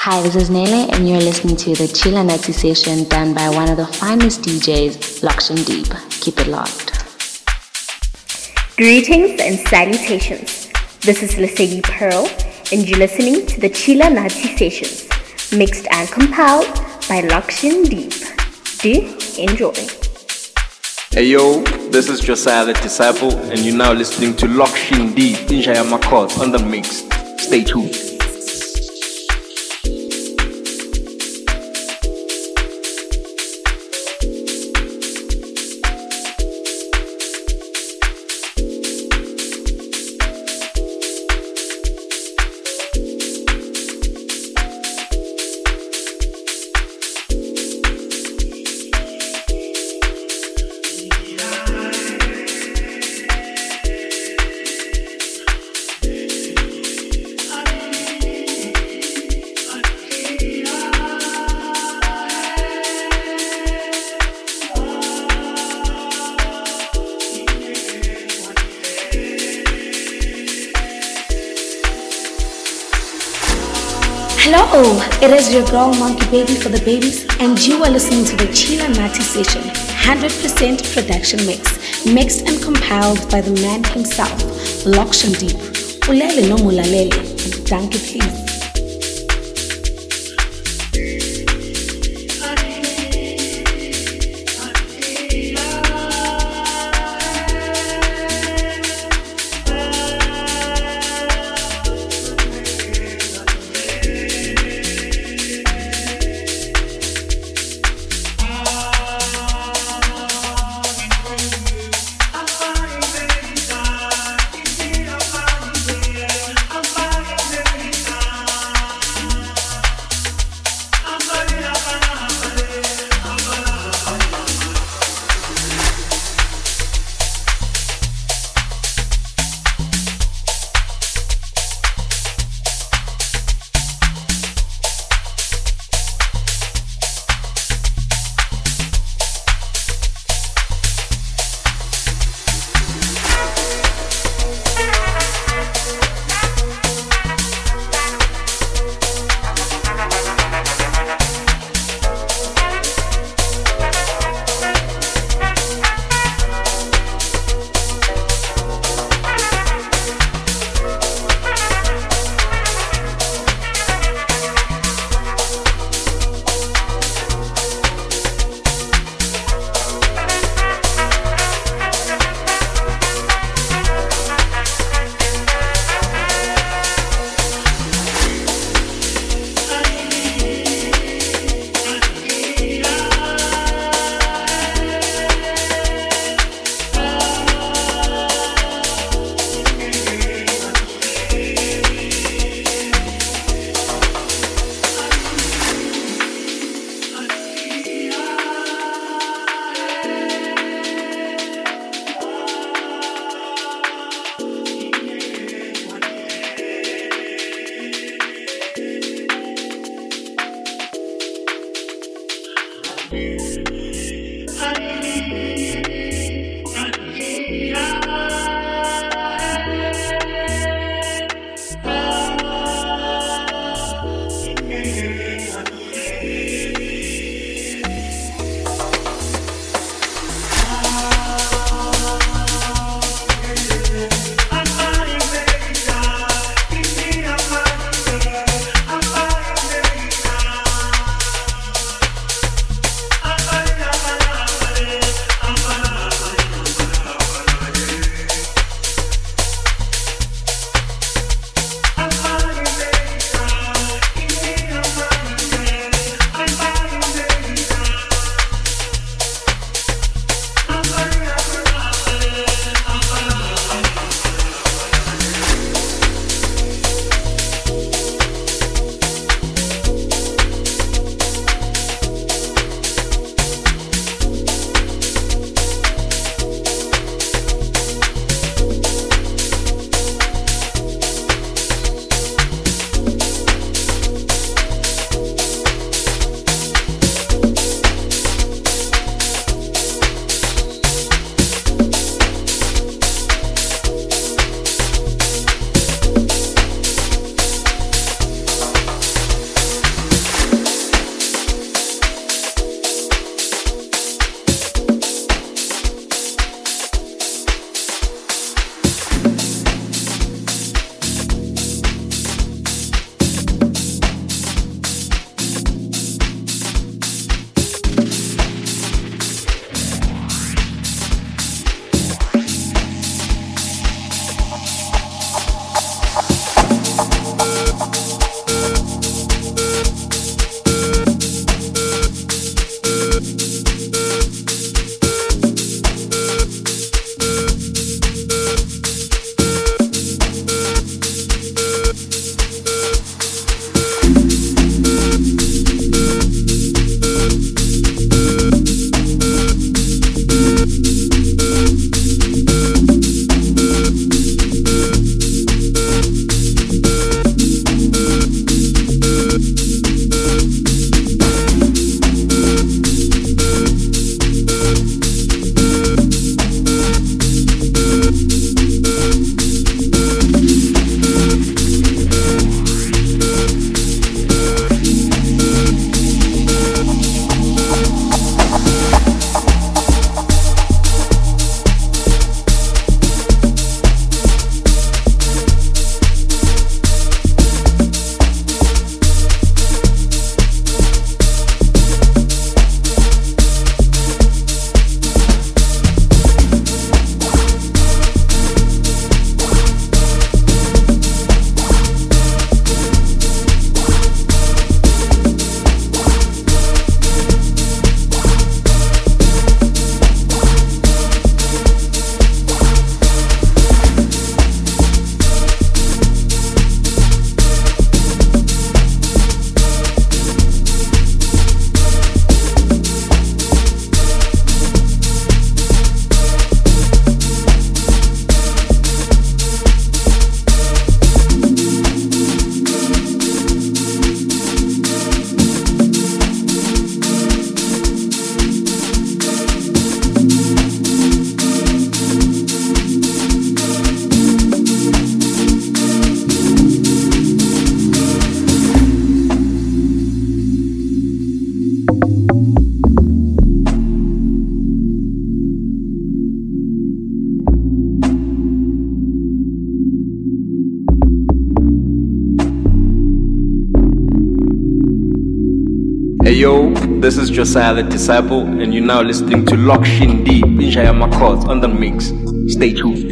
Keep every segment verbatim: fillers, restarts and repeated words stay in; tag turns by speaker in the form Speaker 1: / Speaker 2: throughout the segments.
Speaker 1: Hi, this is Nele, and you're listening to the Chila Nazi session done by one of the finest D Js, Lakshan Deep. Keep it locked.
Speaker 2: Greetings and salutations. This is Lesedi Pearl, and you're listening to the Chila Nazi sessions, mixed and compiled by Lakshan Deep. Do enjoy.
Speaker 3: Hey yo, this is Josiah the Disciple, and you're now listening to Lakshan Deep, Injaya Makot on the mix. Stay tuned.
Speaker 4: Hello, it is your girl Monkey Baby for the babies, and you are listening to the Chila Nazi session, one hundred percent production mix, mixed and compiled by the man himself, Lakshan Deep. Ulele no mulalele, danke please.
Speaker 5: I'm
Speaker 3: Hey yo, this is Josiah the Disciple, and you're now listening to Lockshin Deep in Njaya Makos on the mix. Stay tuned.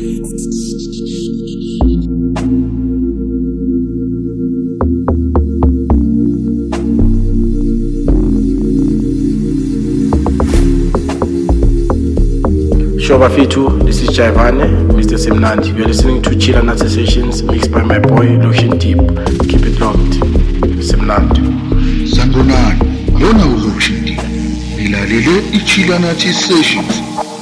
Speaker 5: Shoba Fitu, this is Jaivane, Mister Simnandi. You're listening to Chila Nazi Sessions mixed by my boy Lockshin Deep. Keep it locked. Simnandi.
Speaker 6: Sanbonani, lona uLockshin Deep. Nilalele iChila Nazi Sessions.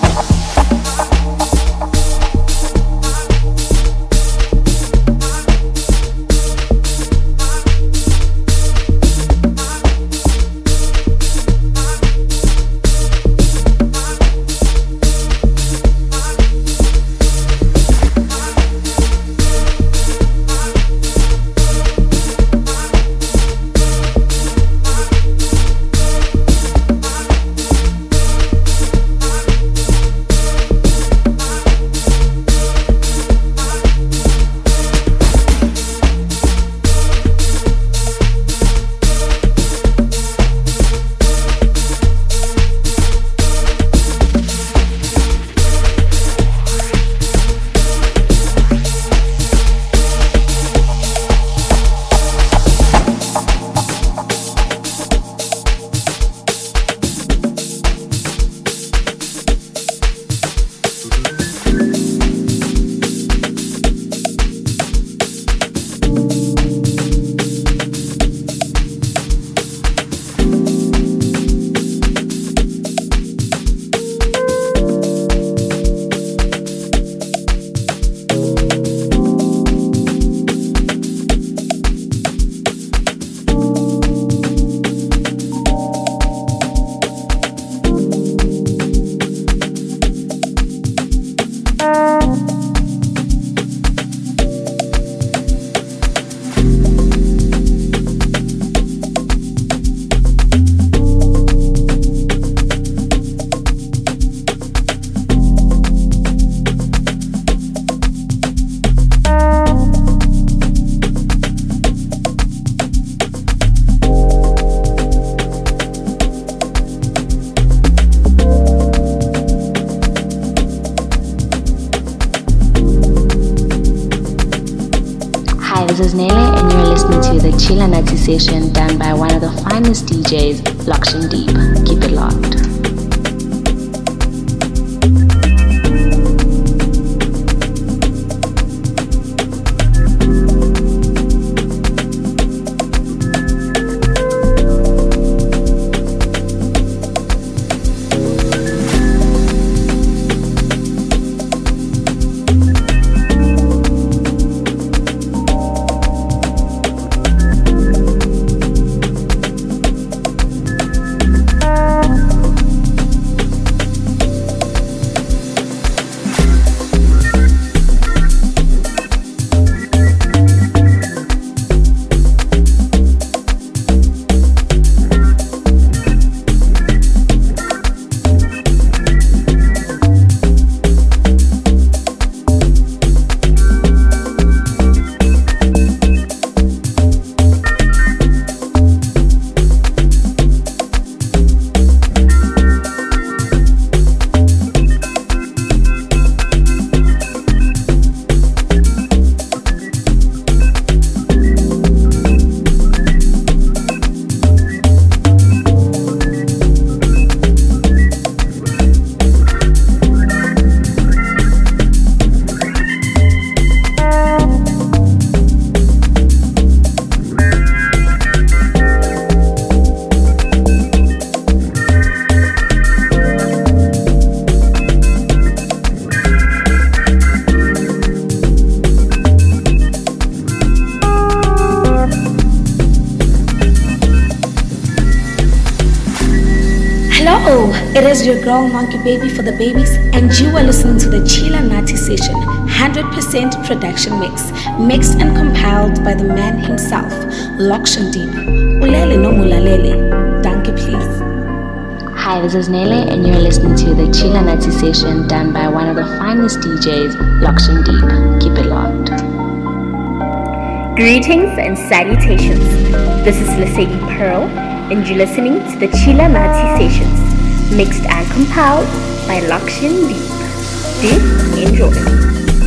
Speaker 1: Session done by one of the finest D Js, Lockshin Deep. Keep it locked.
Speaker 4: It is your girl Monkey Baby for the babies, and you are listening to the Chila Nazi Session, one hundred percent production mix, mixed and compiled by the man himself, Lockshin Deep. Ulele no mulalele. Danke, please.
Speaker 1: Hi, this is Nele, and you're listening to the Chila Nazi Session done by one of the finest D Js, Lockshin Deep. Keep it locked.
Speaker 2: Greetings and salutations. This is Lesedi Pearl, and you're listening to the Chila Nazi Sessions, mixed and compiled by Lakshin Deep. Do enjoy.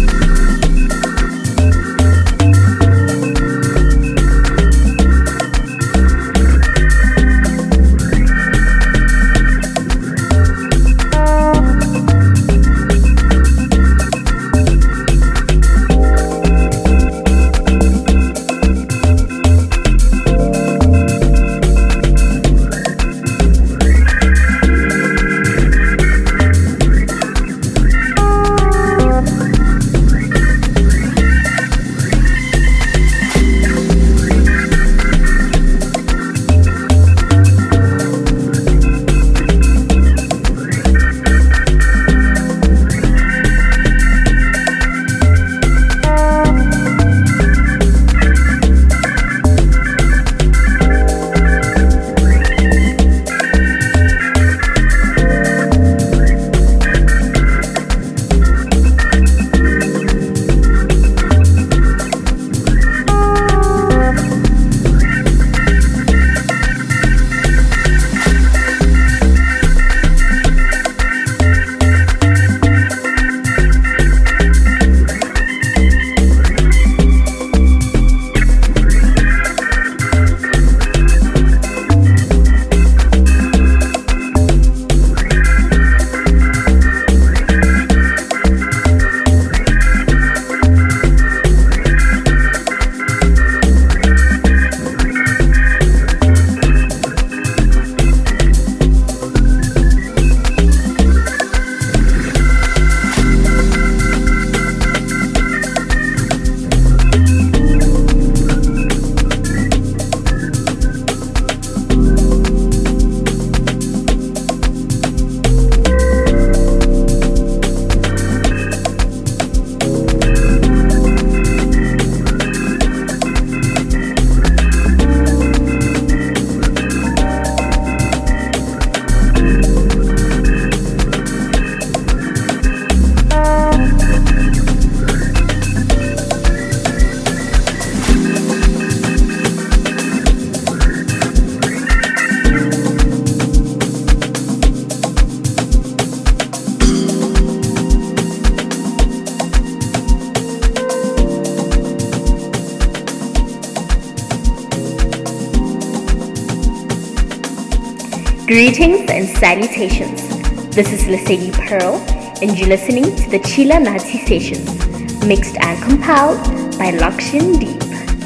Speaker 2: Greetings and salutations. This is Lesedi Pearl, and you're listening to the Chila Nazi Sessions, mixed and compiled by Lakshin Deep.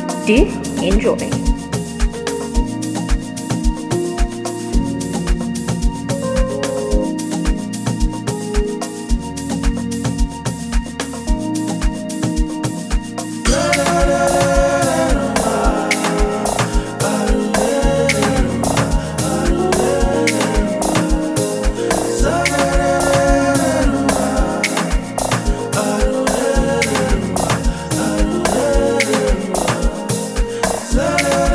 Speaker 2: Do enjoy.
Speaker 7: Love.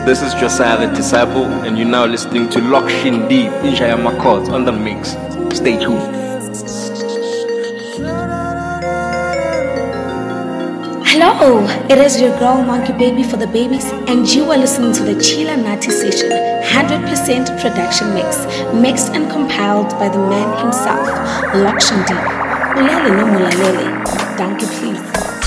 Speaker 3: this is Josiah the Disciple, and you're now listening to Lokshin Deep in Jayamakot on the mix. Stay tuned.
Speaker 4: Hello, it is your girl Monkey Baby for the babies, and you are listening to the Chila Nati Session, one hundred percent production mix, mixed and compiled by the man himself, Lokshin Deep. Ulele no mulalele, danke please.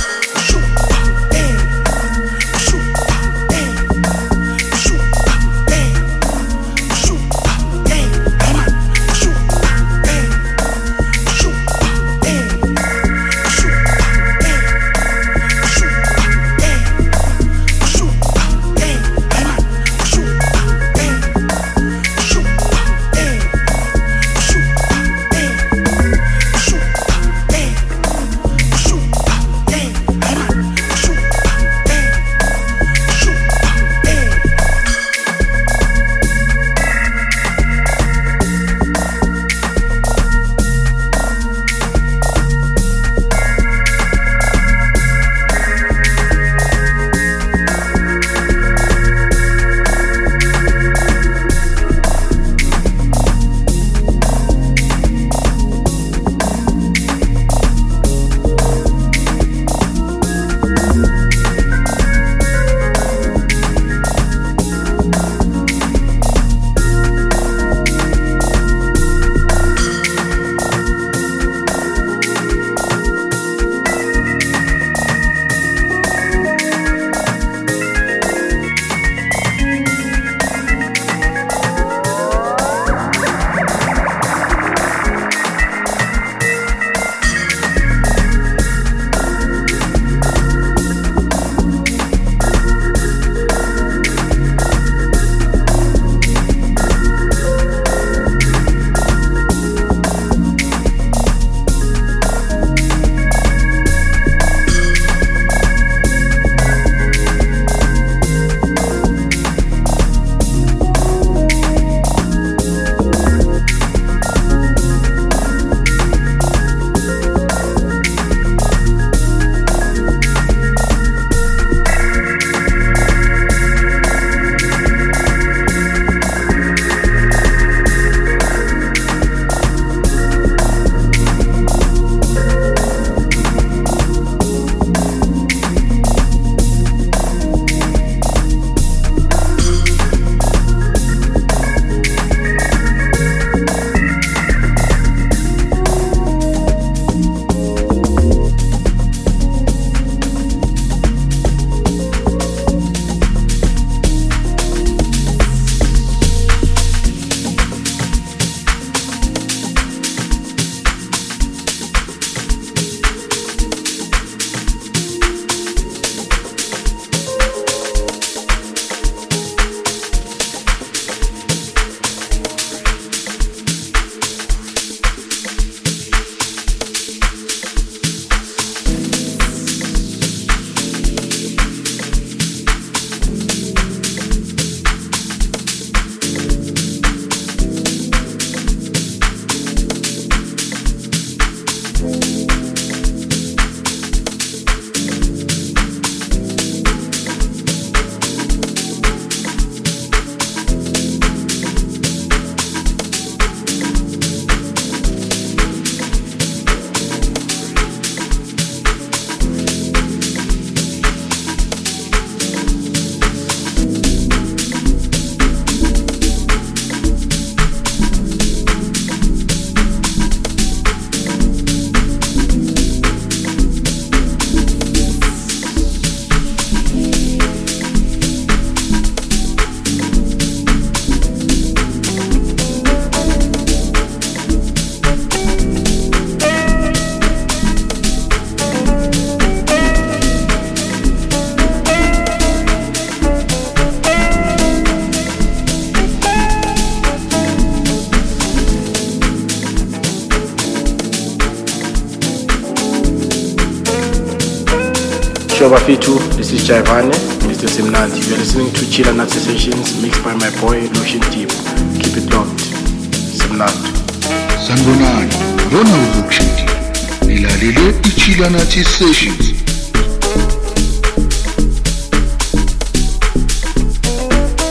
Speaker 5: Shobafitu, this is Jaivane, Mister Simnanti. You are listening to Chila Nazi Sessions mixed by my boy Lokshin Deep. Keep it locked. Simnanti.
Speaker 6: Sanbonani, lona uLokshin Deep. Nilalele iChila Nazi Sessions.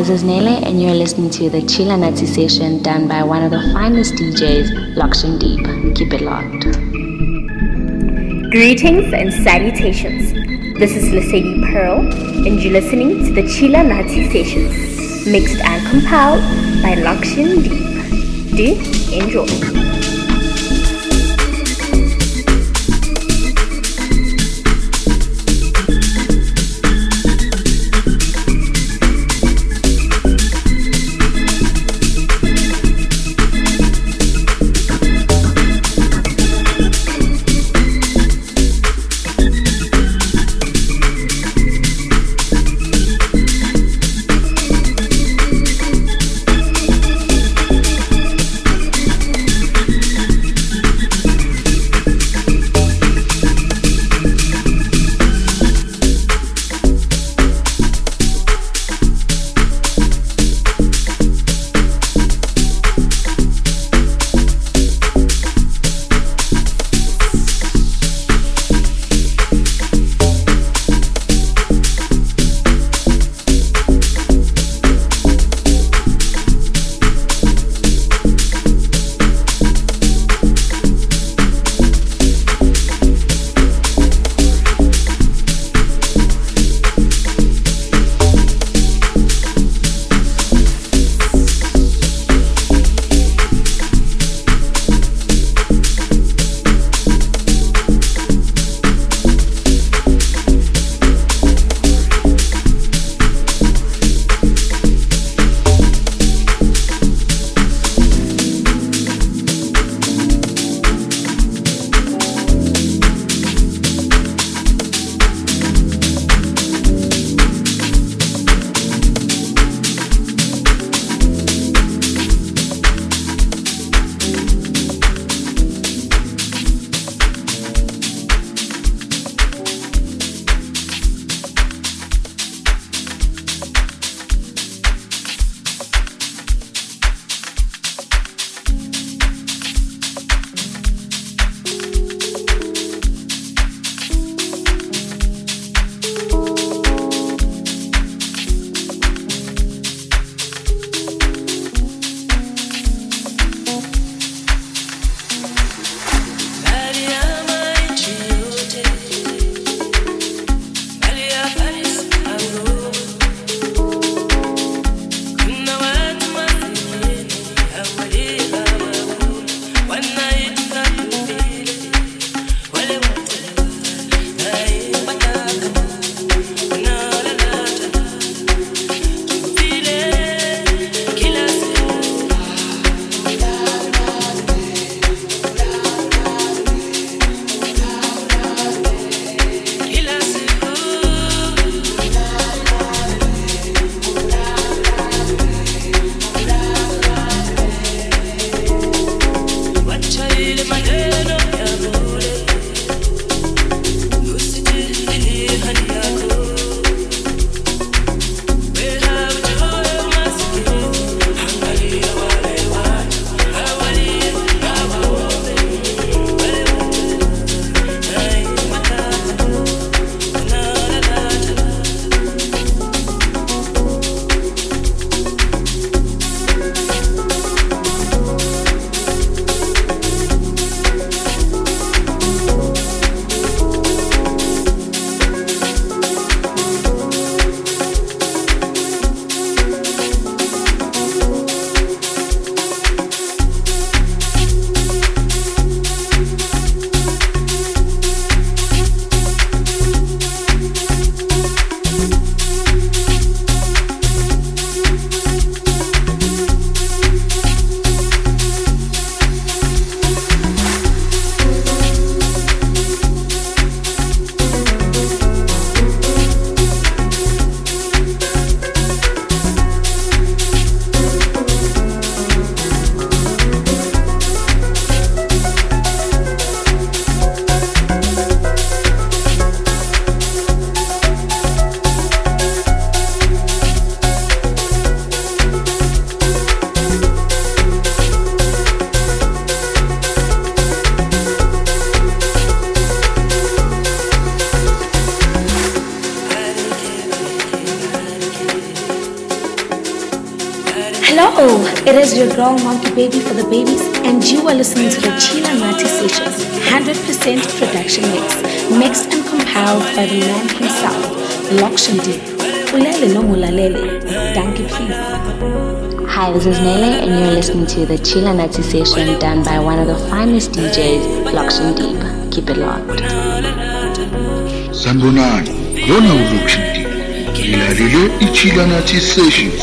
Speaker 1: this is Nele, and you're listening to the Chila Nazi session done by one of the finest D Js, Lakshan Deep. Keep it locked.
Speaker 2: Greetings and salutations. This is Lesedi Pearl, and you're listening to the Chila Nazi sessions, mixed and compiled by Lakshan Deep. Do enjoy.
Speaker 4: is your girl Monkey Baby for the babies, and you are listening to the Chila Nati Session, one hundred percent production mix, mixed and compiled by the man himself, Lokshan Deep. Ulele no mulalele, thank you please.
Speaker 1: Hi, this is Nele, and you're listening to the Chila Nati Session done by one of the finest D Js, Lokshan Deep. Keep it locked.
Speaker 6: Sanbonani, lona uLokshan Deep. Nilalele iChila Nati Sessions.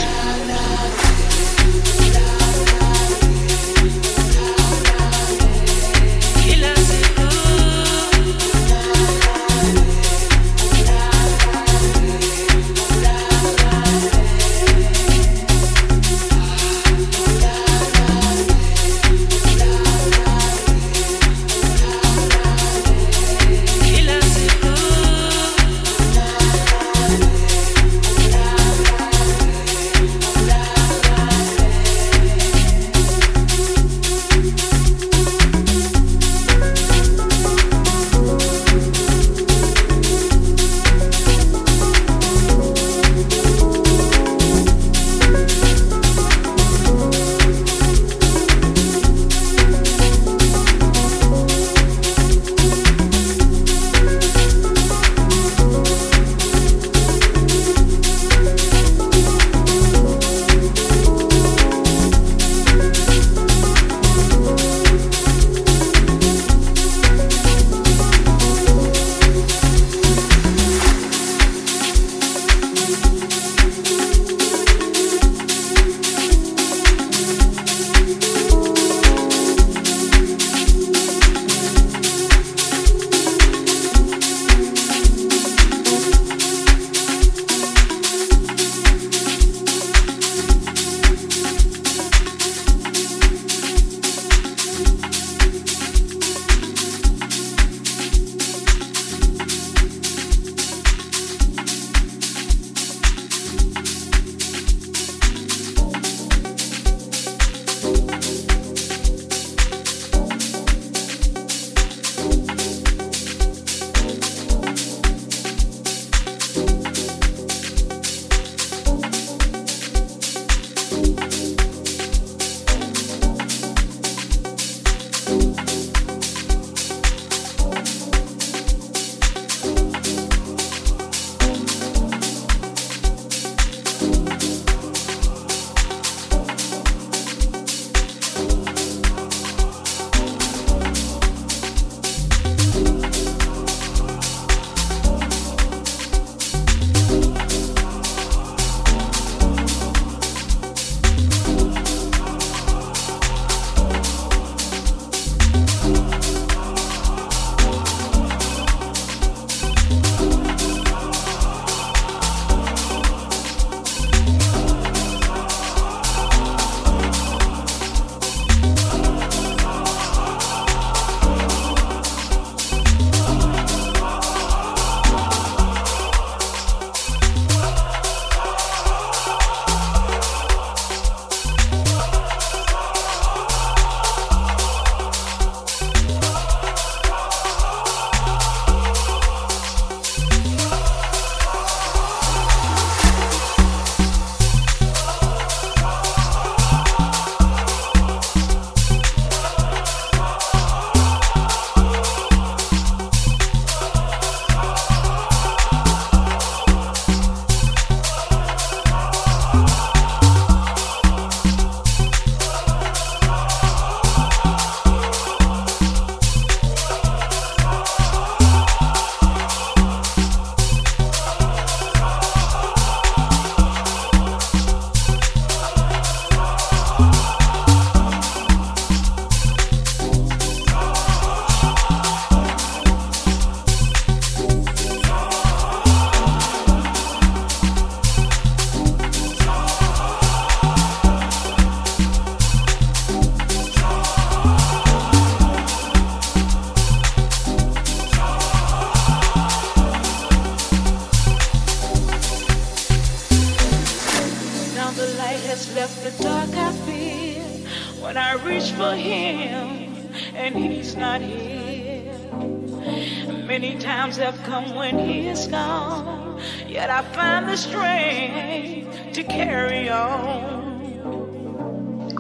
Speaker 7: Many times have come when he is gone, yet I find the strength to carry on.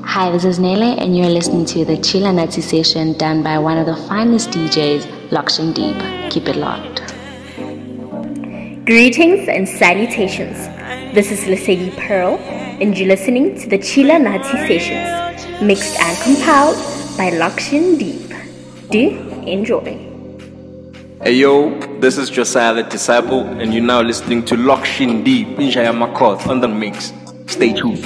Speaker 1: Hi, this is Nele, and you're listening to the Chila Nazi session done by one of the finest D Js, Lakshan Deep. Keep it locked.
Speaker 2: Greetings and salutations. This is Lesedi Pearl, and you're listening to the Chila Nazi sessions, mixed and compiled by Lakshan Deep. Do enjoy.
Speaker 3: Hey yo, this is Josiah the Disciple, and you're now listening to Lakshan Deep, Injaya Makot on the mix. Stay tuned.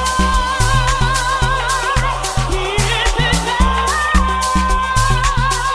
Speaker 7: Yeah.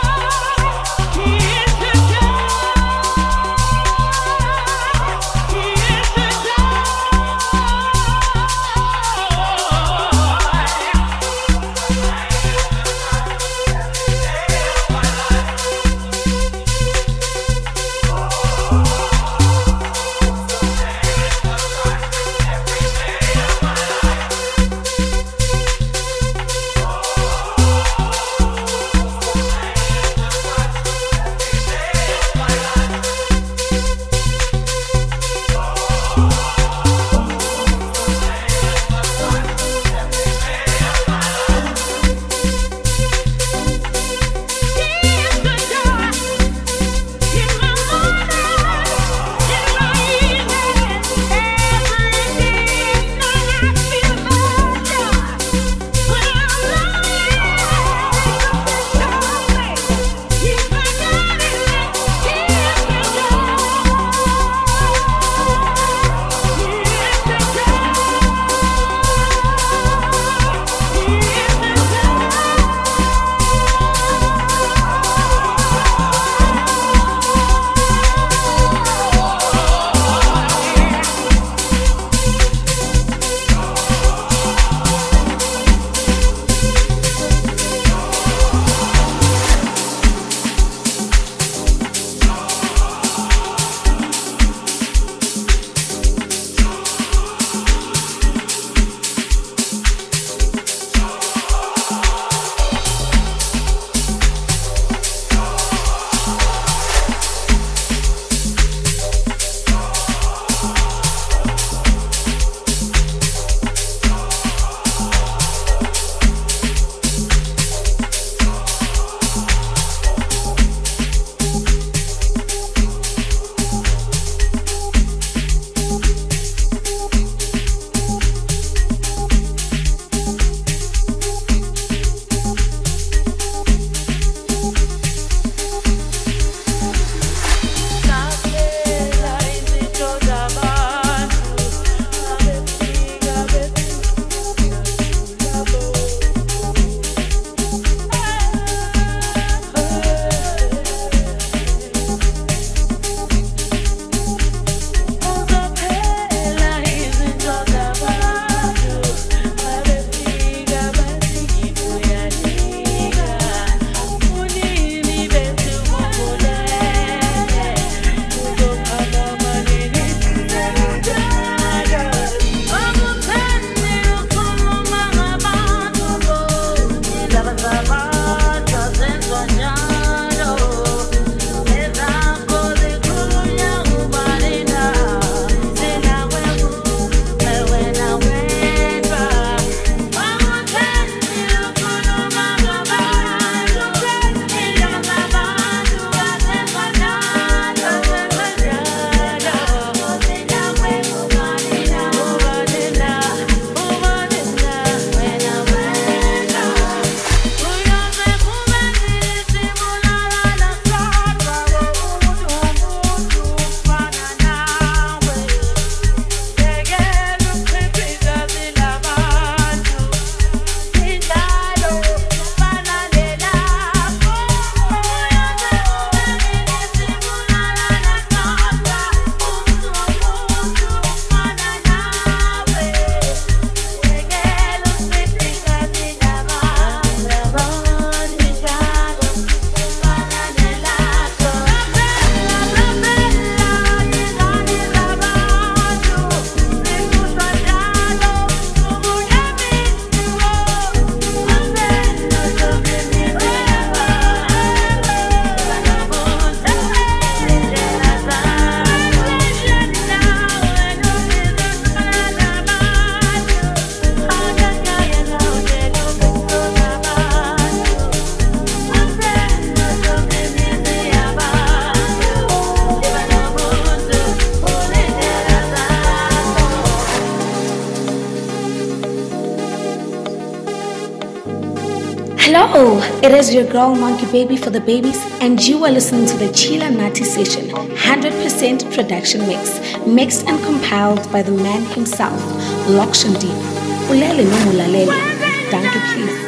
Speaker 4: Yo, it is your girl Monkey Baby for the babies, and you are listening to the Chila Nati Session, one hundred percent production mix, mixed and compiled by the man himself, Lokshan Deep. Ulele no mulalele. Thank you, please.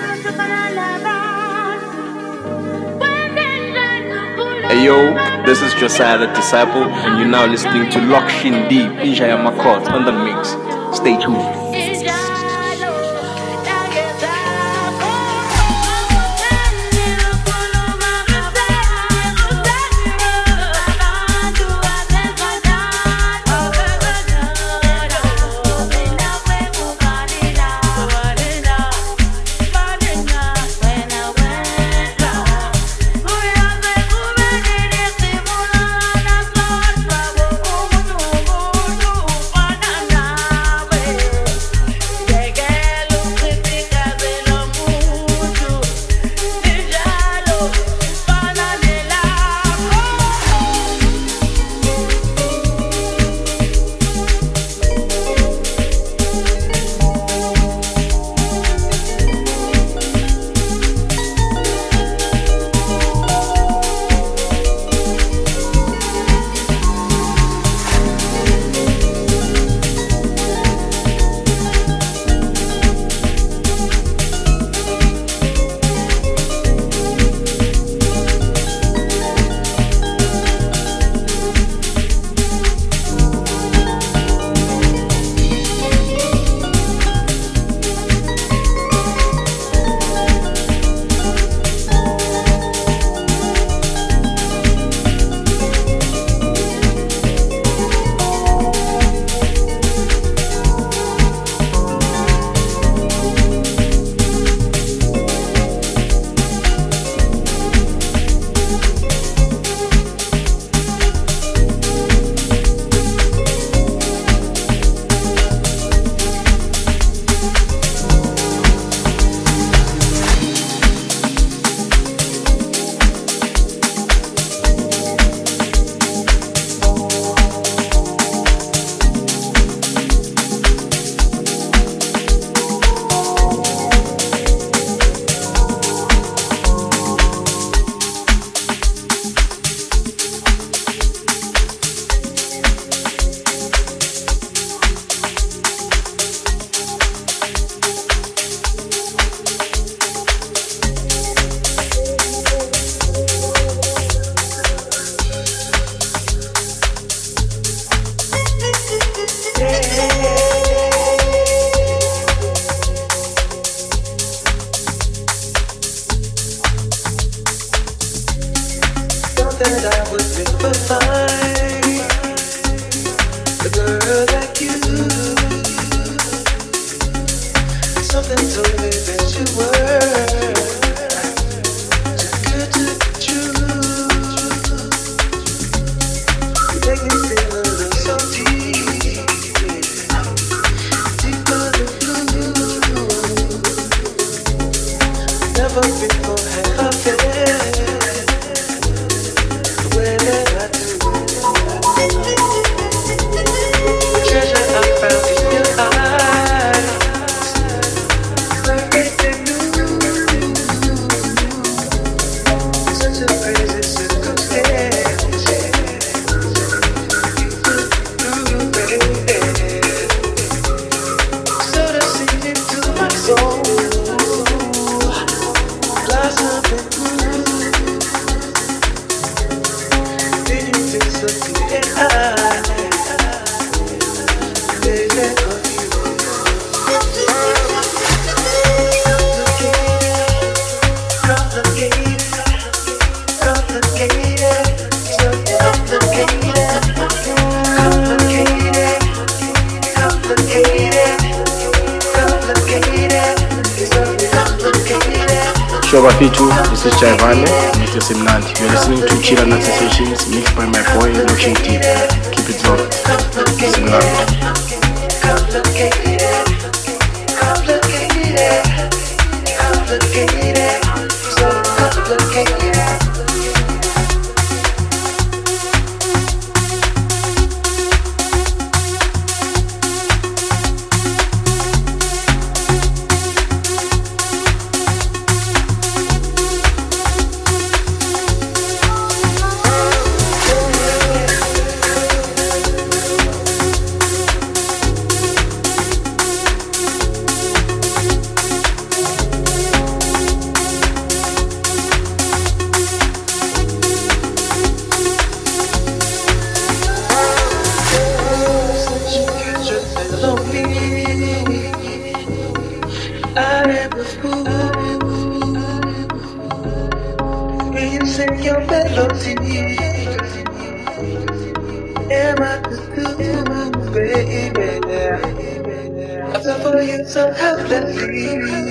Speaker 3: Hey yo, this is Josiah the Disciple, and you're now listening to Lokshin Deep, Injaya Makot on the mix. Stay tuned.
Speaker 5: Shoba Fitu, this is Jaivane, Mister Simnandi. You're listening to Chila Nati Sessions mixed by my boy Lokshin Deep. Keep it locked. Simnandi.
Speaker 8: am I to do, baby? I fell for you so helplessly.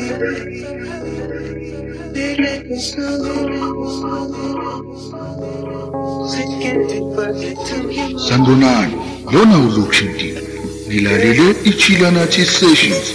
Speaker 8: Did it
Speaker 6: Sangonani, lona uLokshin Deep. Nilalele iChila Nathi Sessions.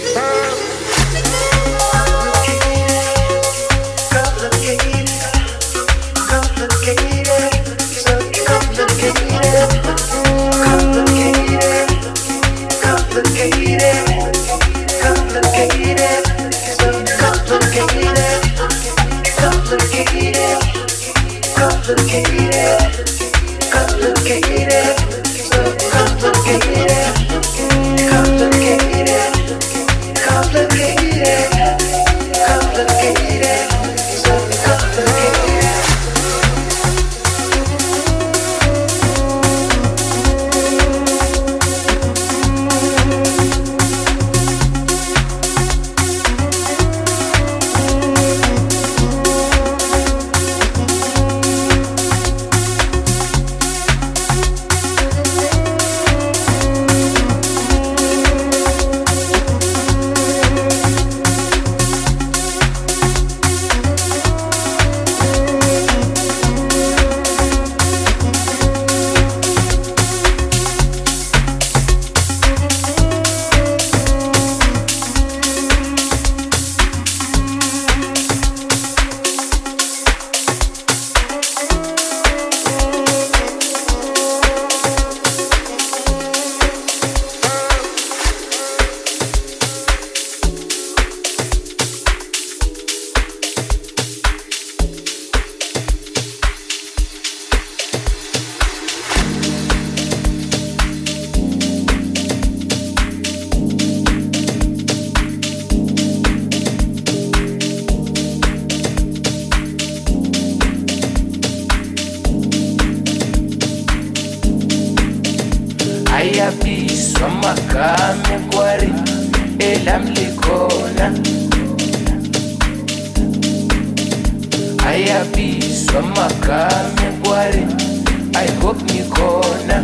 Speaker 9: Ayabiswa magame kwari elamlikona. Ayabiswa magame kwari I hope nikona.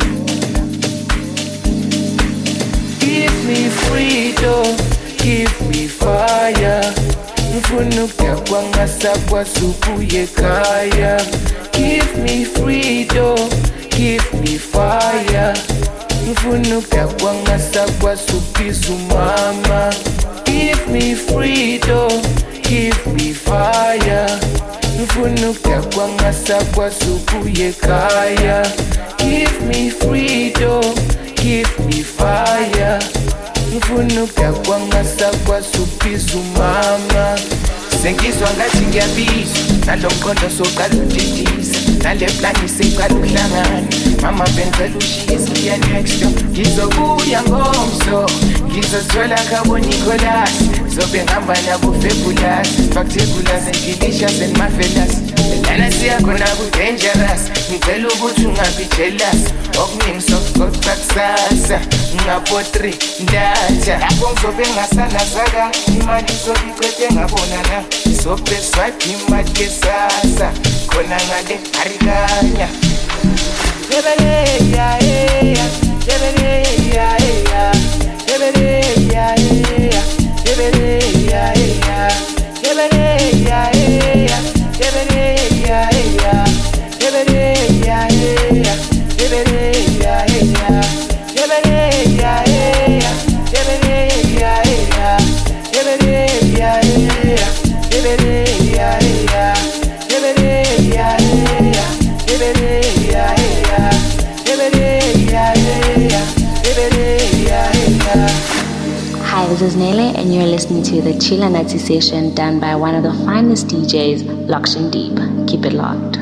Speaker 9: Give me freedom, give me fire. Mfunu kya kwanga sakwa supu yekaya. Give me freedom, give me fire. Mfunu kya kwanga sakwa supisu mama. Give me freedom, give me fire. Mfunu kya kwanga sakwa supu yekaya. Give me freedom, give me fire. Mfunu kya kwanga sakwa supisu mama. Sengizwa ngathi ngiyabizwa nalomkhondo sokaludidisa nale plani sekaluhlangana mama benzela ushiyisa ya next door ngizobuya ngomso ngizozwela khabo Nicholas zobe ngihamba nabo Fabulous spectacular and delicious and marvelous lana siyakhona ku dangerous ngicela ukuthi ungabi jealous okuningi sokucoca kusasa ngapotri ndatha lapho ngizobe ngasanazaka imali sobiqede ngabonana sobe swipe imali kesasa khona ngale arikanya yebele ya ya yebele ya ya yebele ya ya yebele ya ya yebele ya ya yebele ya ya yebele ya ya yebele ya ya yebele ya ya yebele ya ya yebele ya ya yebele ya ya yebele ya ya yebele ya ya yebele ya ya yebele ya ya.
Speaker 1: Hi, this is Nele, and you're listening to the Chila Nathi session done by one of the finest D Js, Lokshin Deep. Keep it locked.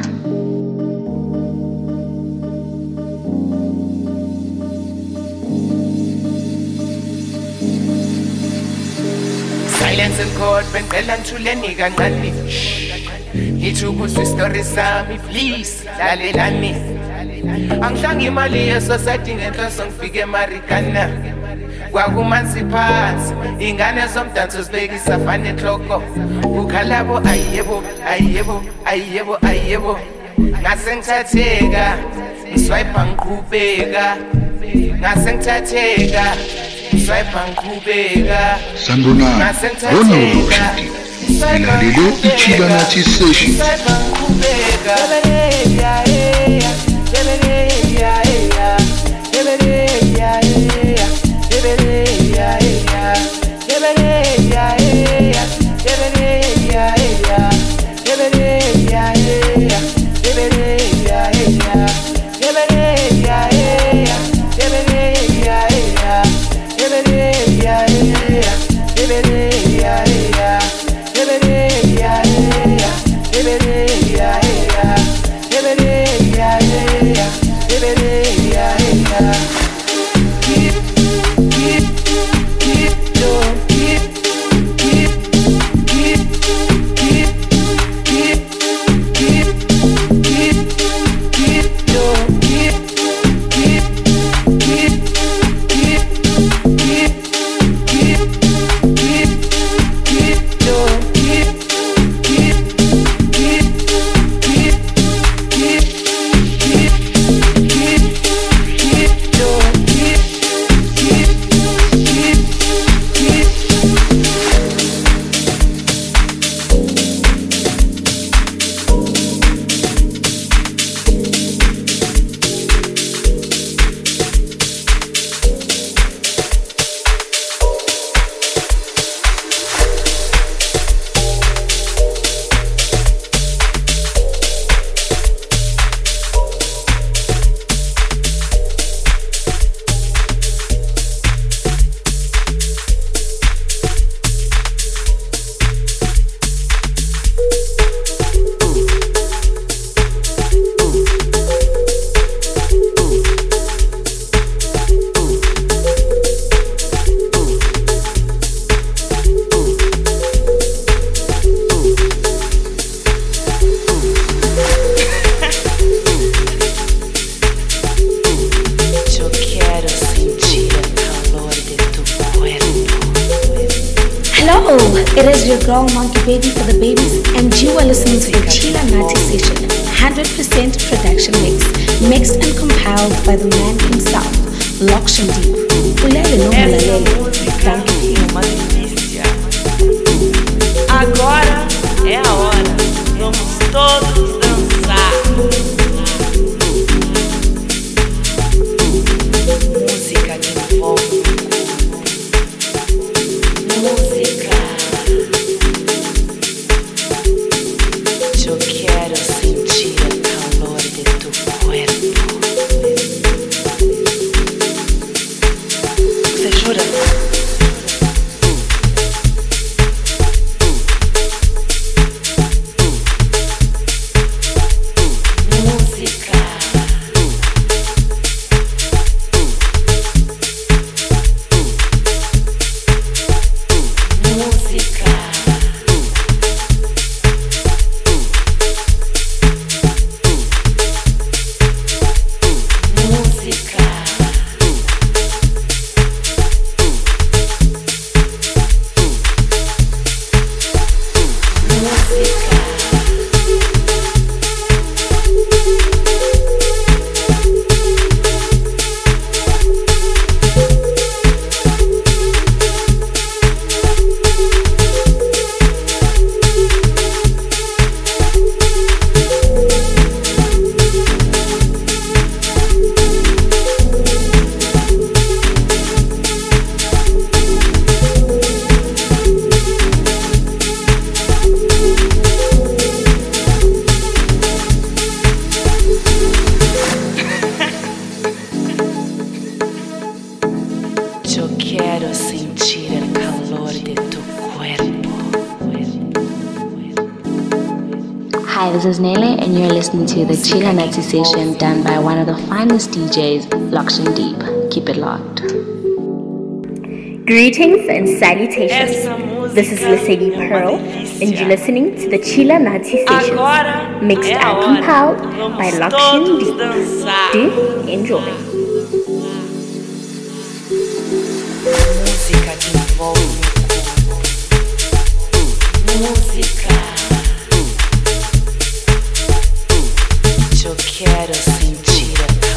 Speaker 9: Silence and court, bengela nthuleni kancane. Ngithi ukuzwa story sami, please lalelani. Angihlangi imali ye-society ngenhloso ngifike eMarikana. Kwakumanzi phansi, ingane zomdanso zibekisa fane enhloko. Ukhalabo ayebo, ayebo, ayebo, ayebo. Ngase ngithatheka, Swipe ngiqhubeka ngase ngithatheka swipe ngiqhubeka
Speaker 6: Sanibonani
Speaker 9: ngase
Speaker 6: bona
Speaker 9: ngithatheka
Speaker 6: ilalele ichila nathi session
Speaker 9: swipe ngiqhubeka ya ya ya ya
Speaker 4: It is your girl Monkey Baby for the babies, and you are listening to the Chila Nati Session, one hundred percent production mix, mixed and compiled by the man himself, Lokshin Deep. Ulele no mulalele. Thank you.
Speaker 7: Agora é a hora, vamos todos dançar. Música que envolve. Música. Eu quero sentir o calor de tu cuerpo. Você jura?
Speaker 1: Hi, this is Nele, and you're listening to the Chila Nati Session done by one of the finest D Js, Lokshin Deep. Keep it locked.
Speaker 2: Greetings and salutations. This is Lesedi Pearl, and you're listening to the Chila Nati Session, mixed and compiled by Lokshin Deep. Do enjoy.
Speaker 7: Música que envolve. Música. Eu quero sentir a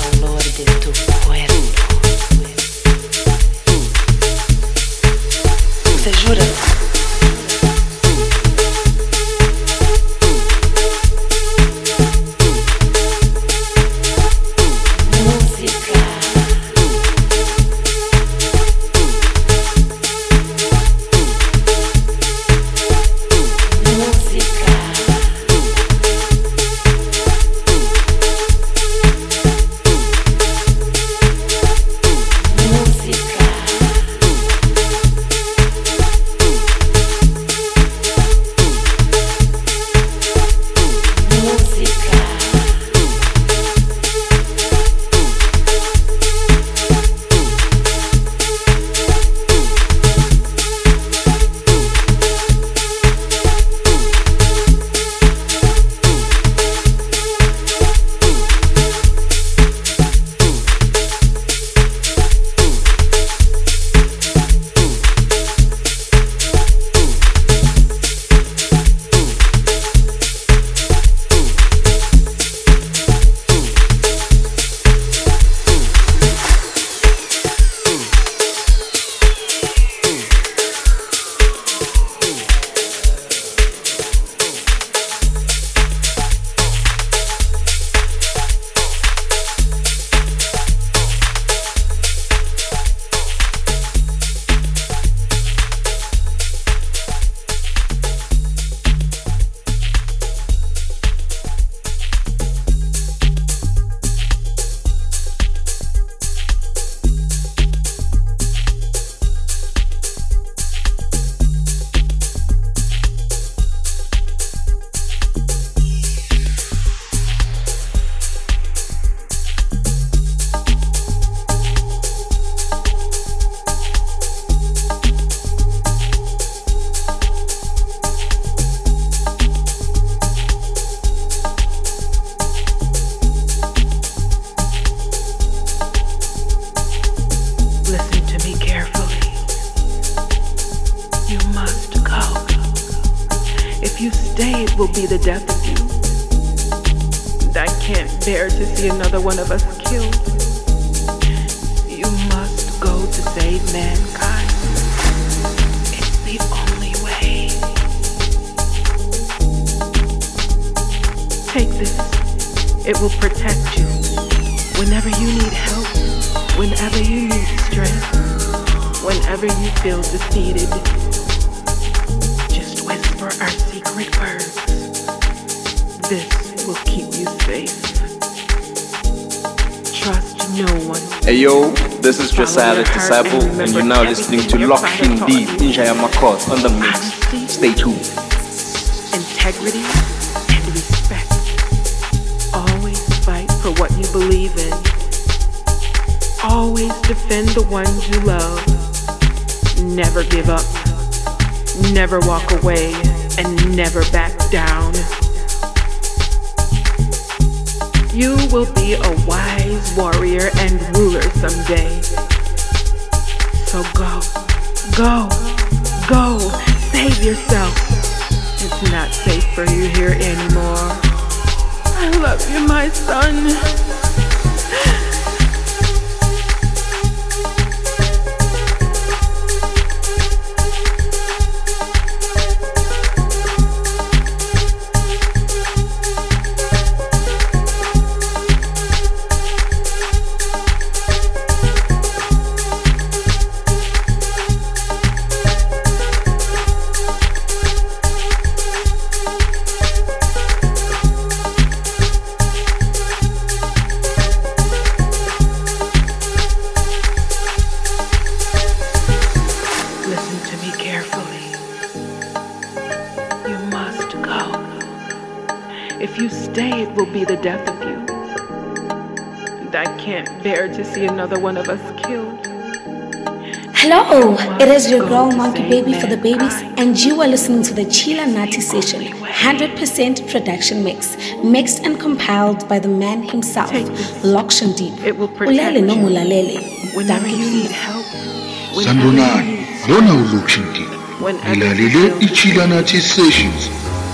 Speaker 10: stay, it will be the death of you. And I can't bear to see another one of us killed. You must go to save mankind. It's the only way. Take this. It will protect you. Whenever you need help, whenever you need strength, whenever you feel defeated, just whisper our secret words. This will keep you safe. Trust no one.
Speaker 3: Hey yo, this is Josiah the Disciple, and you're now listening to Lockshin Deep in Jayamakot on the mix. Stay tuned.
Speaker 10: Integrity and respect. Always fight for what you believe in. Always defend the ones you love. Never give up. Never walk away, and never back down. You will be a wise warrior and ruler someday. So go, go, go, save yourself. It's not safe for you here anymore. I love you, my son. Be the death of you. And I can't bear to see another one of us killed.
Speaker 4: Hello, it is your girl Monkey Baby for the babies, and you are listening to the Chila Nati Session, one hundred percent production mix, mixed and compiled by the man himself, Lockshin Deep.
Speaker 10: It will protect you. Whenever you need help.
Speaker 6: Sanbonani, lona uLockshin Deep. Ilalele iChila Nati Sessions.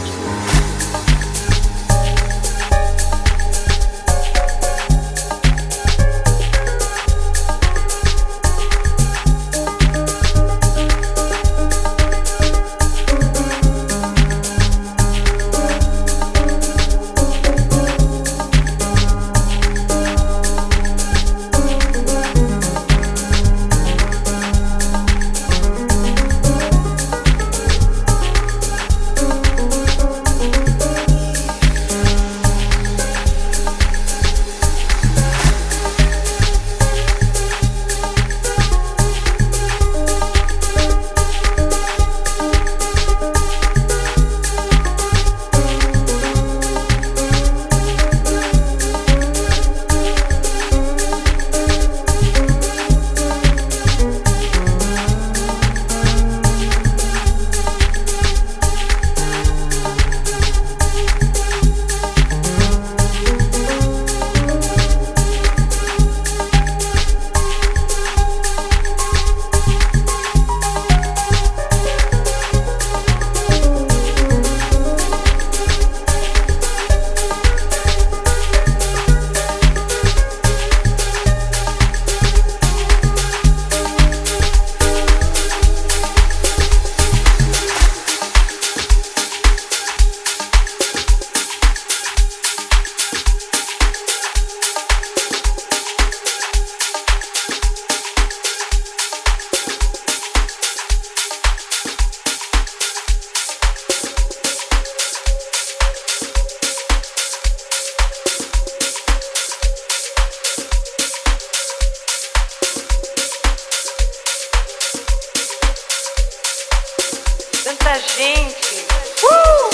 Speaker 11: Tanta gente. Uh!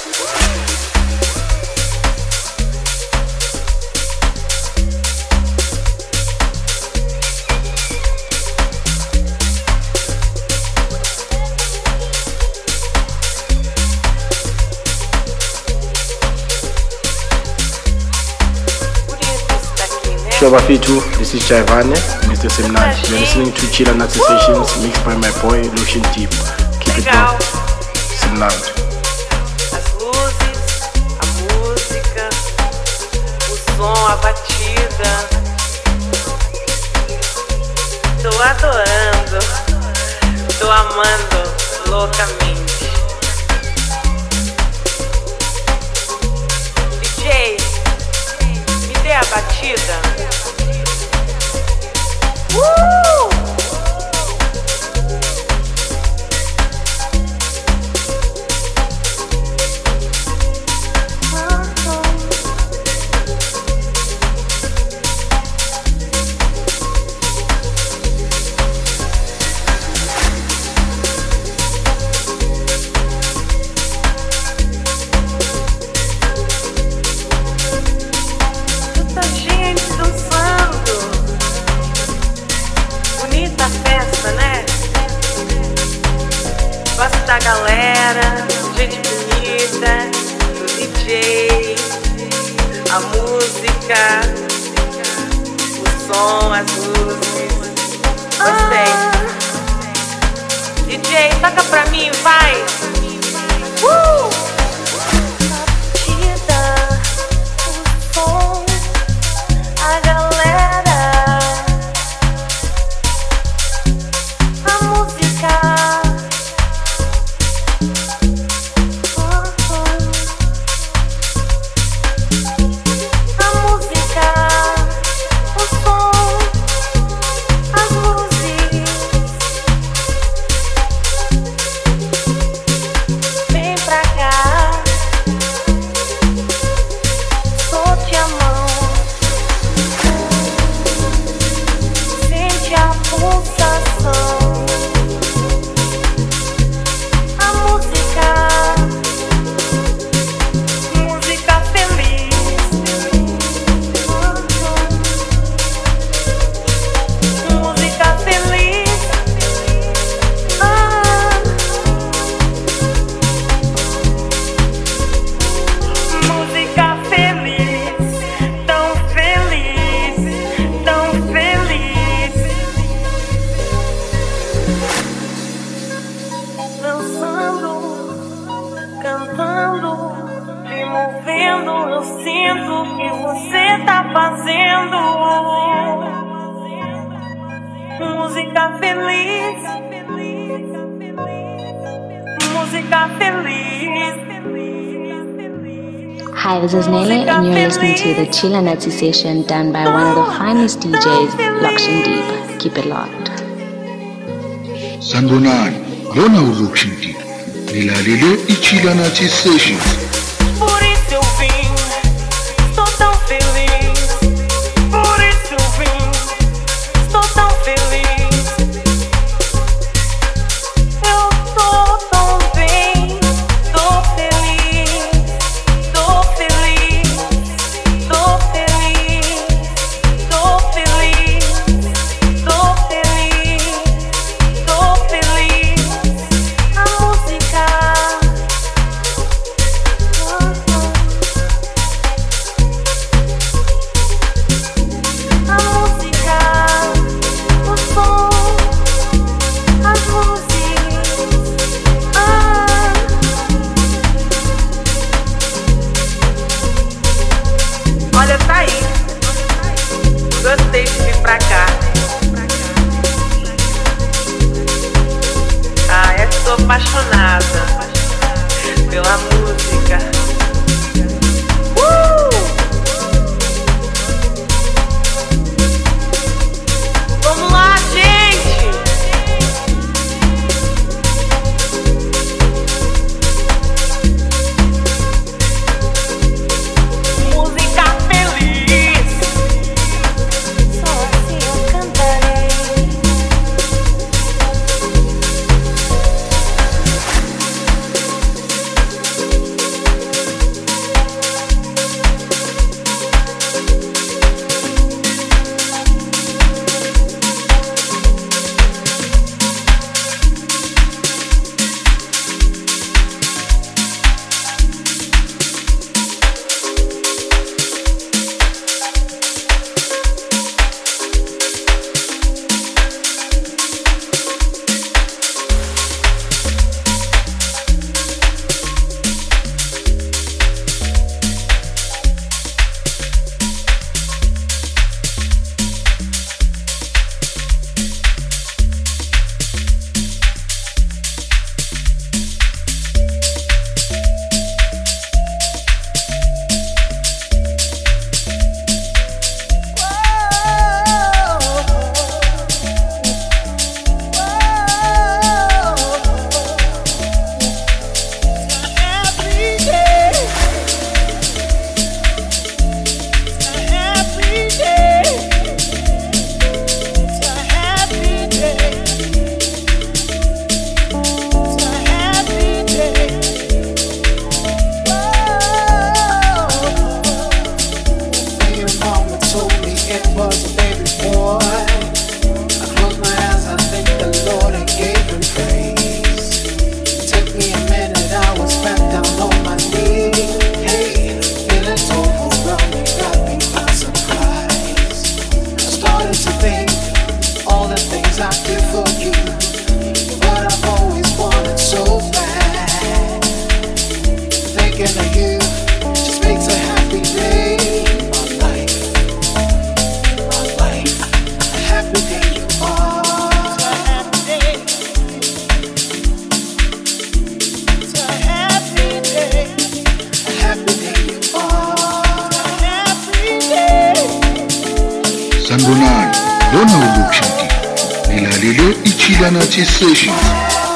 Speaker 5: Shobafitu, this is Jaivane, Mister Simnati. You're listening to Chila Nati Sessions mixed by my boy Lockshin Deep. Keep it locked. Simnati.
Speaker 11: som, a batida. Tô adorando, tô amando loucamente. D J, me dê a batida. Uh! Da galera, gente bonita, do D J, a música, o som, as luzes. Gostei. Ah. D J, toca pra mim, vai! Uh! O som, a galera, a música.
Speaker 1: Hi, this is Nele, and you're listening to the Chila Nazi session done by one of the finest D Js, Lokshin Deep. Keep it locked.
Speaker 6: Sanbonani, lona uLokshin Deep. Nilalele iChila Nazi session.
Speaker 11: Por isso eu vim, estou tão feliz. Por isso eu vim, estou tão feliz. Eu tô tão bem, tô feliz. Tô feliz, tô feliz, tô feliz, tô feliz, tô feliz. A música, a música, o som, as luzes. Ah. Olha, tá aí. Gostei de vir pra cá. Ah, eu sou apaixonada pela música. Uh! Vamos lá, gente! Música feliz. Só assim eu cantarei.
Speaker 8: things I do for you. What I've always wanted so bad. Thinking of you just makes a happy day. My life, my life, a happy day you are. It's a happy day. It's a happy day. A happy day you are. It's a happy day.
Speaker 6: Sanibonani, lona uLokshin Deep. Nilalele iChila Nathi Sessions.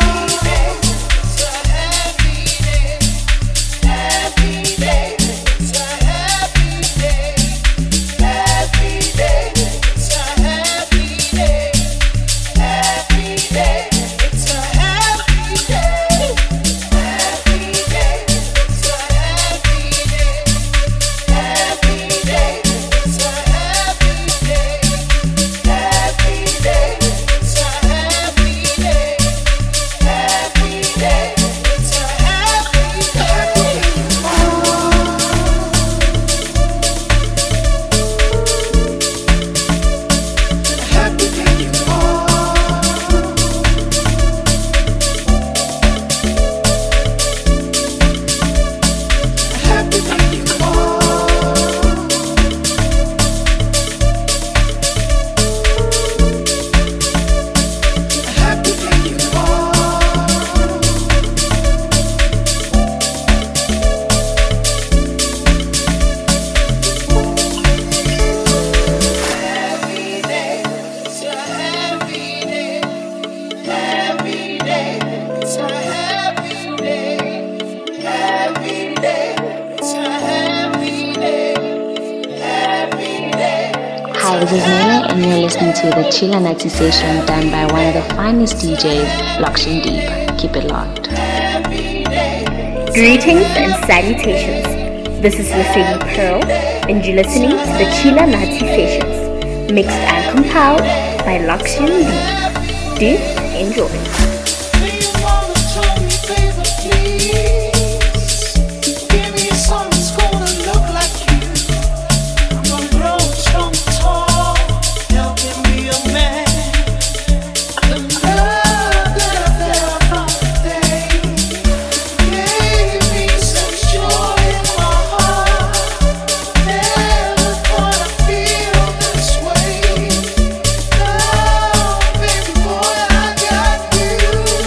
Speaker 1: Hi, this is Nela, and you're listening to the Chila Nazi Session done by one of the finest D Js, Lokshin Deep. Keep it locked.
Speaker 2: Greetings and salutations. This is Lesedi Pearl, and you're listening to the Chila Nazi Sessions, mixed and compiled by Lokshin Deep. Do enjoy.
Speaker 8: Boy, I got you.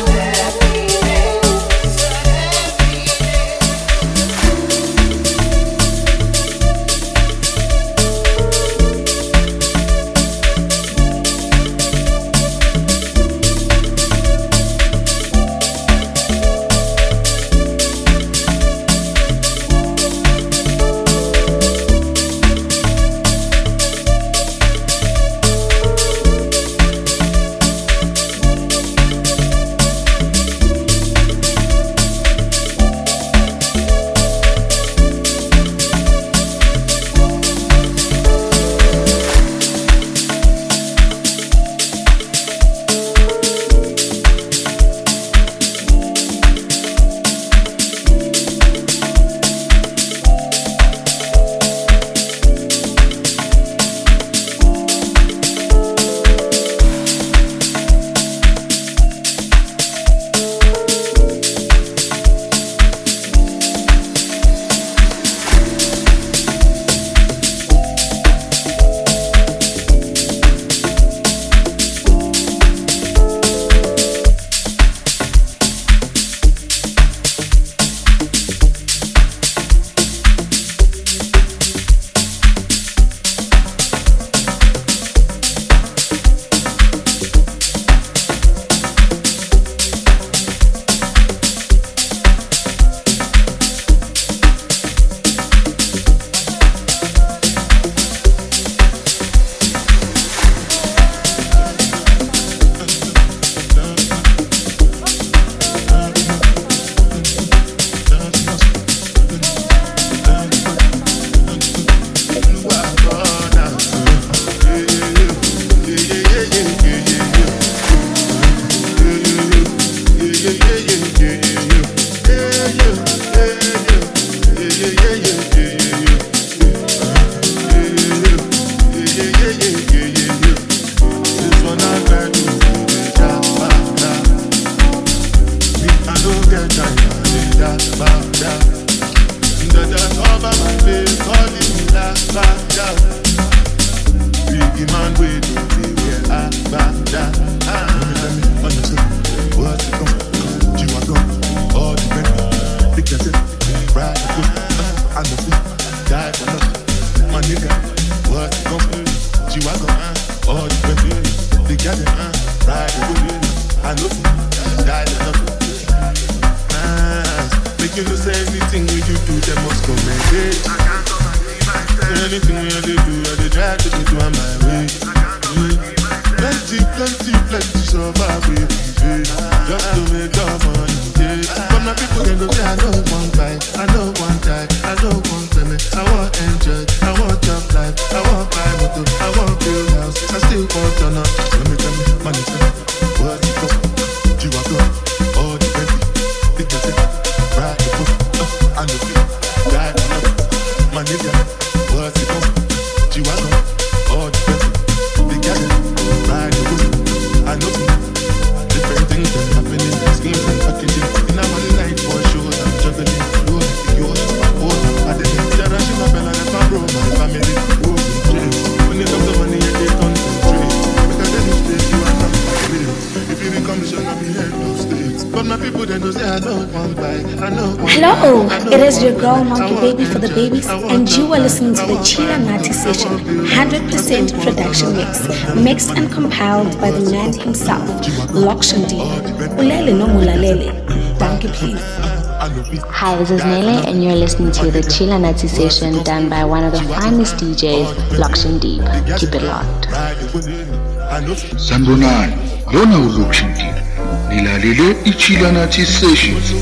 Speaker 4: Hello, it is your girl Monkey Baby for the babies, and you are listening to the Chila Nati Session, one hundred percent production mix, mixed and compiled by the man himself, Lokshan Deep. Ulele no mulalele. Thank you, please.
Speaker 1: Hi, this is Nele, and you're listening to the Chila Nati Session done by one of the finest D Js, Lokshan Deep. Keep it locked.
Speaker 6: Sanbonani, lona uLokshan Deep. Nilalele iChila Nati Sessions.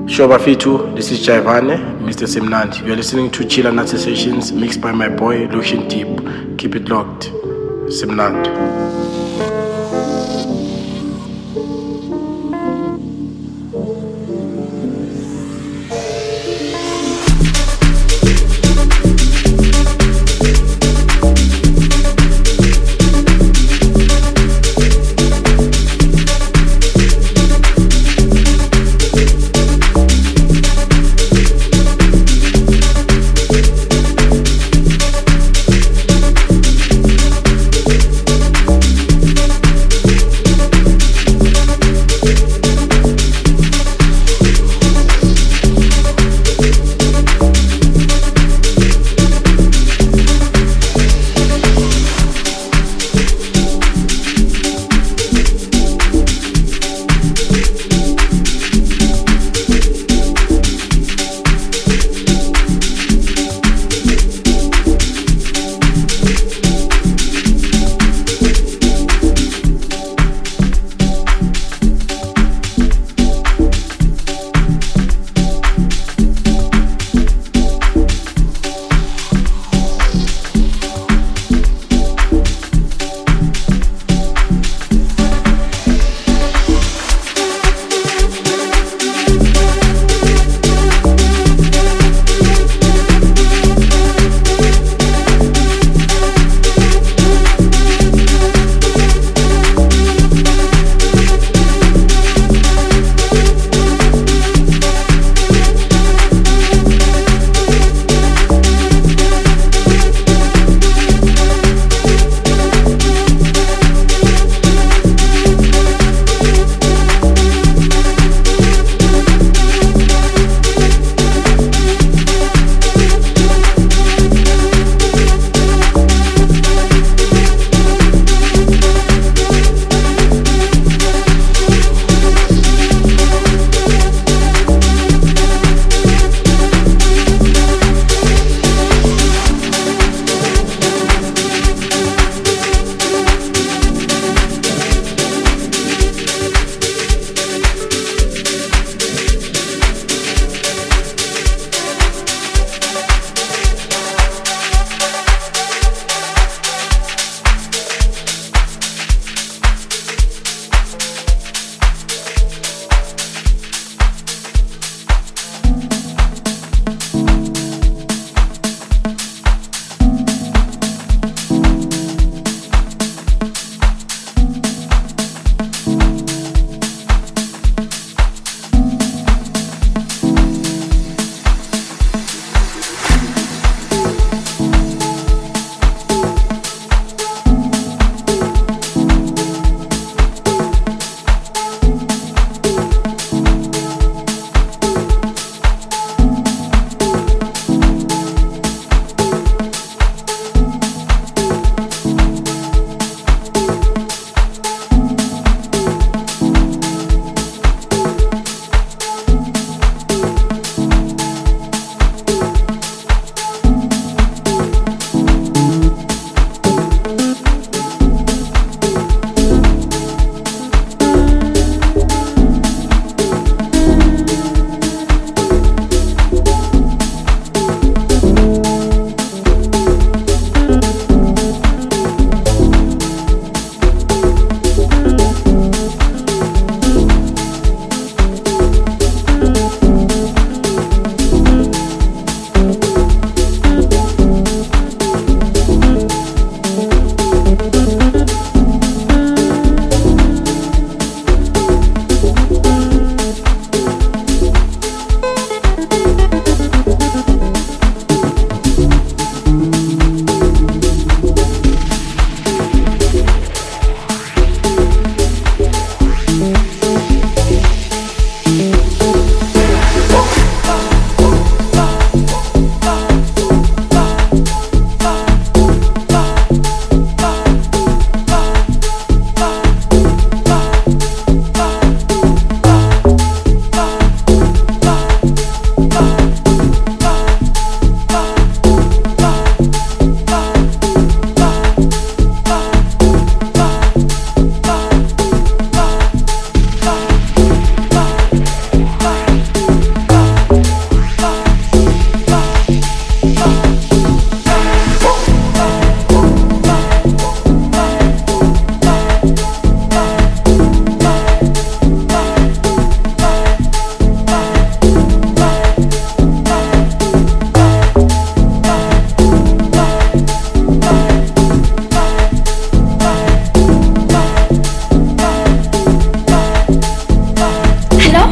Speaker 5: Shoba Fitu, this is Jaivane, Mister Simnandi. You are listening to Chila Nazi Sessions mixed by my boy Lotion Deep. Keep it locked. Simnandi.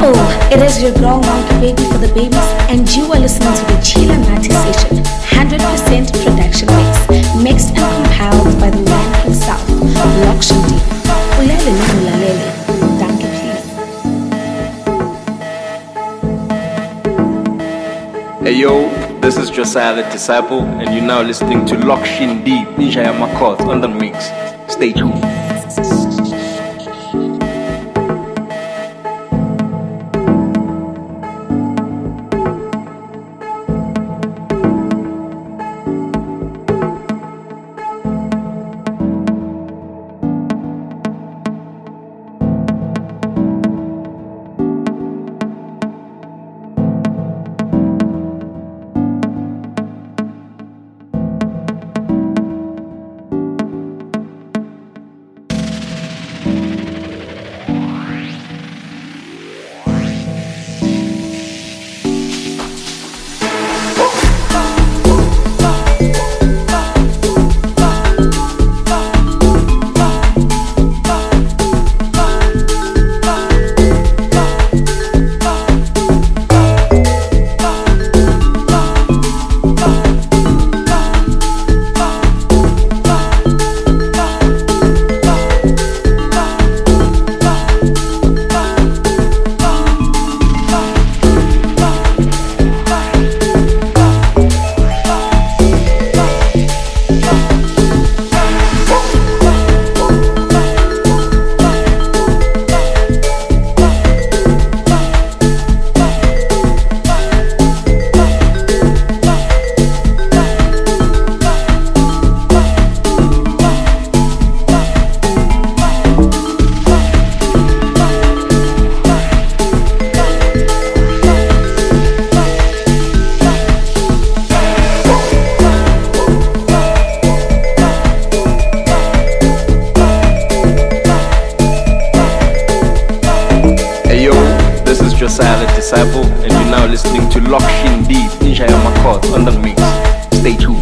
Speaker 4: It is your girl Monkey Baby for the babies, and you are listening to the Chila Nati Session, one hundred percent production mix, mixed and compiled by the man himself, Lokshin Deep. Ulele nulalele, danke please.
Speaker 3: Hey yo, this is Josiah the Disciple, and you're now listening to Lokshin Deep, Ninja Yamakot on the mix. Stay tuned. Disciple, and you're now listening to Lokshin Deep, Ninja Yamakot on the mix. Stay tuned.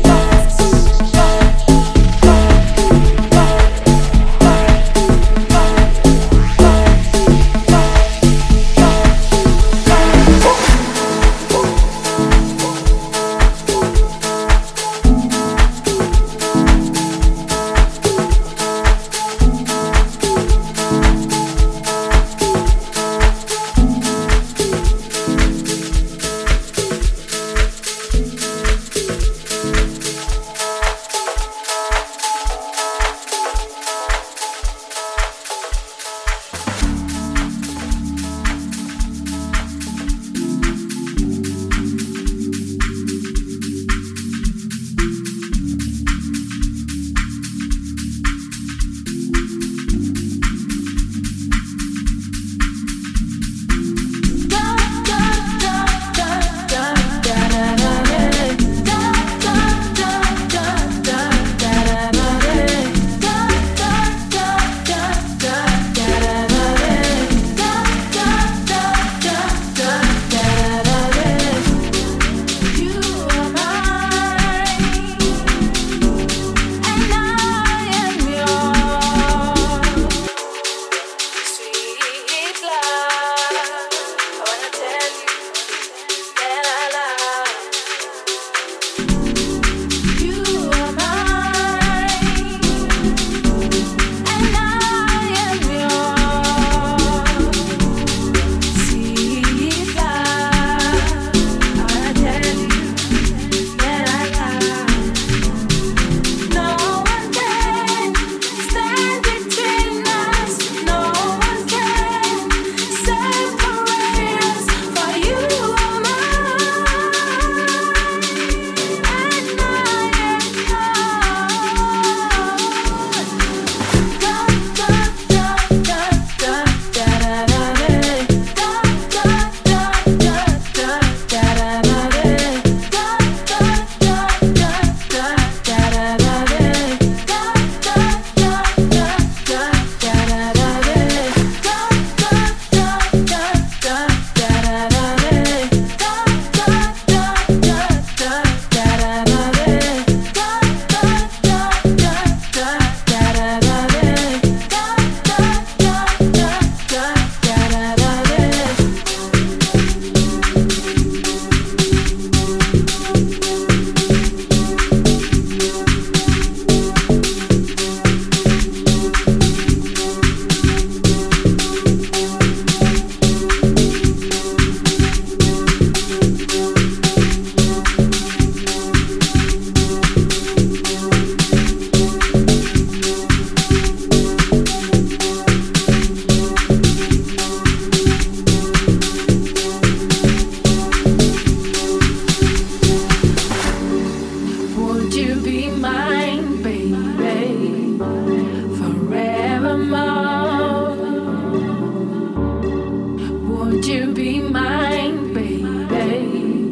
Speaker 12: Won't you be mine, baby,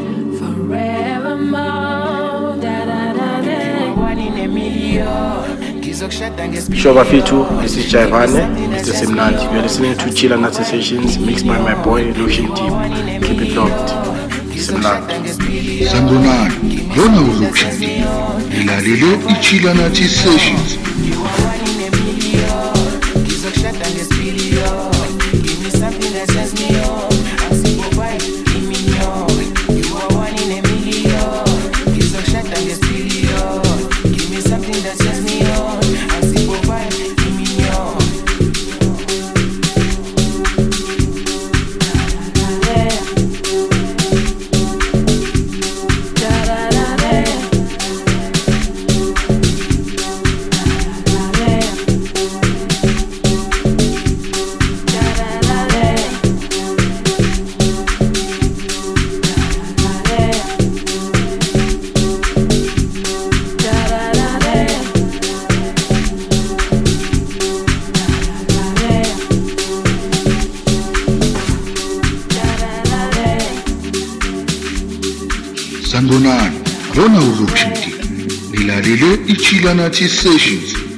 Speaker 12: forevermore? Da da da da. One in a million.
Speaker 5: Shoba Fitu, this is Jaivane, Mister Simnandi. You are listening to Chila Nazi Sessions mixed by my boy Lotion Deep. Keep it locked. Simnandi.
Speaker 6: Sangonani, lona uLotion Deep. Ilalele iChila Nazi Sessions. Sangonani, lona uLotion Deep. Ilalele iChila Nazi Sessions.